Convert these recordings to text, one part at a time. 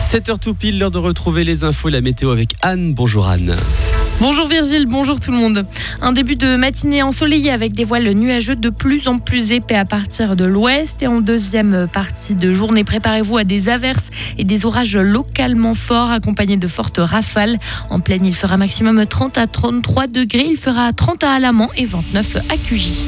7h tout pile, l'heure de retrouver les infos et la météo avec Anne. Bonjour Anne. Bonjour Virgile, bonjour tout le monde. Un début de matinée ensoleillé avec des voiles nuageux de plus en plus épais à partir de l'ouest. Et en deuxième partie de journée, préparez-vous à des averses et des orages localement forts accompagnés de fortes rafales. En plaine, il fera maximum 30 à 33 degrés. Il fera 30 à Alamand et 29 à Cugy.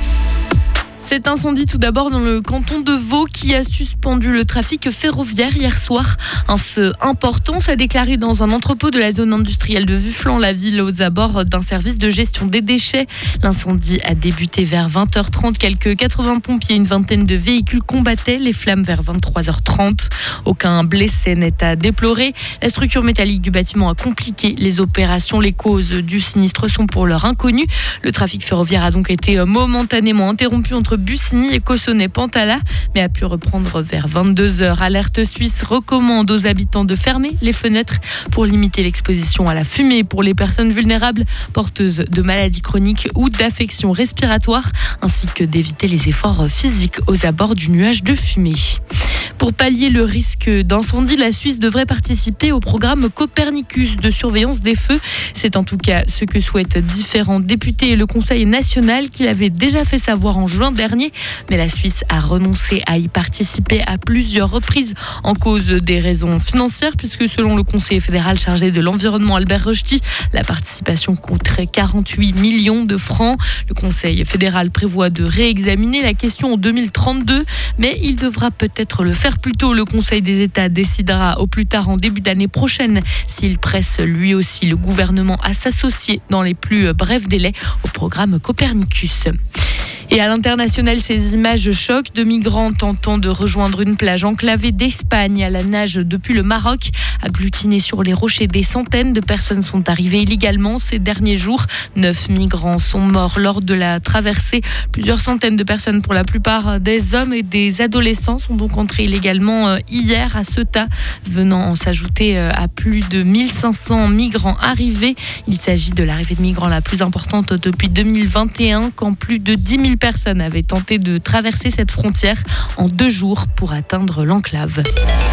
Cet incendie tout d'abord dans le canton de Vaud qui a suspendu le trafic ferroviaire hier soir. Un feu important s'est déclaré dans un entrepôt de la zone industrielle de Vufflan, la ville aux abords d'un service de gestion des déchets. L'incendie a débuté vers 20h30. Quelques 80 pompiers et une vingtaine de véhicules combattaient les flammes vers 23h30. Aucun blessé n'est à déplorer. La structure métallique du bâtiment a compliqué les opérations. Les causes du sinistre sont pour l'heure inconnues. Le trafic ferroviaire a donc été momentanément interrompu entre Bussigny et Cossonay-Pantala, mais a pu reprendre vers 22h. Alerte Suisse recommande aux habitants de fermer les fenêtres pour limiter l'exposition à la fumée pour les personnes vulnérables, porteuses de maladies chroniques ou d'affections respiratoires, ainsi que d'éviter les efforts physiques aux abords du nuage de fumée. Pour pallier le risque d'incendie, la Suisse devrait participer au programme Copernicus de surveillance des feux. C'est en tout cas ce que souhaitent différents députés et le Conseil national qui l'avait déjà fait savoir en juin dernier. Mais la Suisse a renoncé à y participer à plusieurs reprises en cause des raisons financières, puisque selon le conseiller fédéral chargé de l'environnement Albert Rochety, la participation coûterait 48 millions de francs. Le Conseil fédéral prévoit de réexaminer la question en 2032, mais il devra peut-être le faire plus tôt. Le Conseil des États décidera au plus tard en début d'année prochaine s'il presse lui aussi le gouvernement à s'associer dans les plus brefs délais au programme Copernicus. Et à l'international, ces images choquent de migrants tentant de rejoindre une plage enclavée d'Espagne à la nage depuis le Maroc. Agglutinés sur les rochers, des centaines de personnes sont arrivées illégalement ces derniers jours. 9 migrants sont morts lors de la traversée. Plusieurs centaines de personnes, pour la plupart des hommes et des adolescents, sont donc entrés illégalement hier à Ceuta, venant s'ajouter à plus de 1500 migrants arrivés. Il s'agit de l'arrivée de migrants la plus importante depuis 2021, quand plus de 10 000 personnes avaient tenté de traverser cette frontière en 2 jours pour atteindre l'enclave.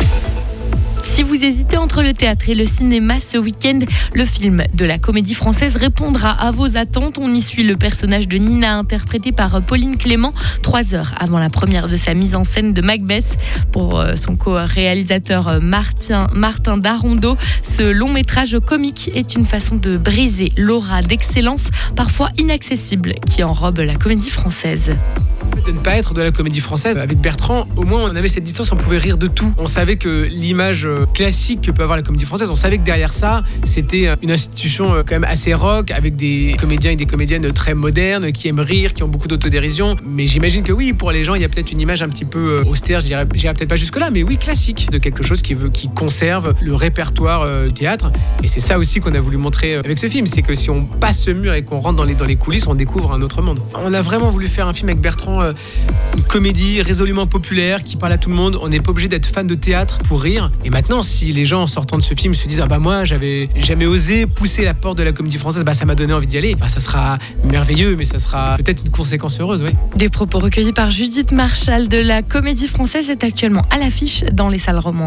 Si vous hésitez entre le théâtre et le cinéma ce week-end, le film de la Comédie Française répondra à vos attentes. On y suit le personnage de Nina, interprété par Pauline Clément, 3 heures avant la première de sa mise en scène de Macbeth. Pour son co-réalisateur Martin Darondeau, ce long métrage comique est une façon de briser l'aura d'excellence, parfois inaccessible, qui enrobe la Comédie Française. De ne pas être de la Comédie Française. Avec Bertrand, au moins on avait cette distance, on pouvait rire de tout. On savait que l'image classique que peut avoir la Comédie Française, on savait que derrière ça, c'était une institution quand même assez rock, avec des comédiens et des comédiennes très modernes, qui aiment rire, qui ont beaucoup d'autodérision. Mais j'imagine que oui, pour les gens, il y a peut-être une image un petit peu austère, j'irai peut-être pas jusque-là, mais oui, classique, de quelque chose qui conserve le répertoire théâtre. Et c'est ça aussi qu'on a voulu montrer avec ce film, c'est que si on passe ce mur et qu'on rentre dans les coulisses, on découvre un autre monde. On a vraiment voulu faire un film avec Bertrand, une comédie résolument populaire qui parle à tout le monde. On n'est pas obligé d'être fan de théâtre pour rire. Et maintenant, si les gens en sortant de ce film se disent moi j'avais jamais osé pousser la porte de la Comédie Française, ça m'a donné envie d'y aller, ça sera merveilleux, mais ça sera peut-être une conséquence heureuse. Oui. Des propos recueillis par Judith Marchal de la Comédie Française est actuellement à l'affiche dans les salles romandes.